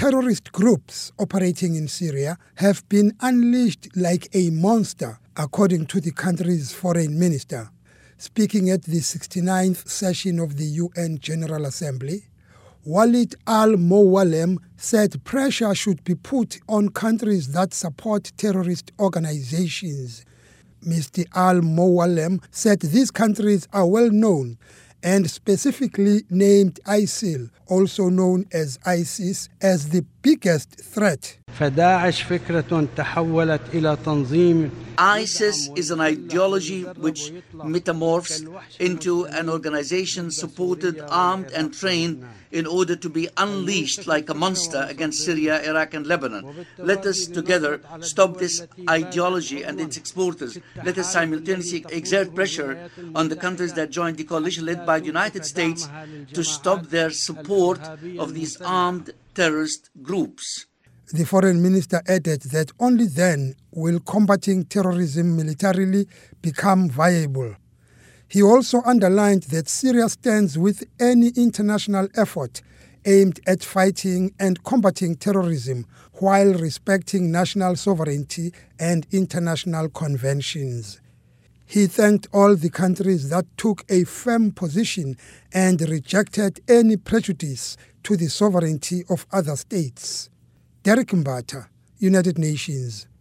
terrorist groups operating in Syria have been unleashed like a monster, according to the country's foreign minister. Speaking at the 69th session of the UN General Assembly, Walid al-Moualem said pressure should be put on countries that support terrorist organizations. Mr. al-Moualem said these countries are well known and specifically named ISIL, also known as ISIS, as the biggest threat. ISIS is an ideology which metamorphs into an organization supported, armed and trained in order to be unleashed like a monster against Syria, Iraq and Lebanon. Let us together stop this ideology and its exporters. Let us simultaneously exert pressure on the countries that joined the coalition led by the United States to stop their support of these armed terrorist groups. The foreign minister added that only then will combating terrorism militarily become viable. He also underlined that Syria stands with any international effort aimed at fighting and combating terrorism while respecting national sovereignty and international conventions. He thanked all the countries that took a firm position and rejected any prejudice to the sovereignty of other states. Derek Mbata, United Nations.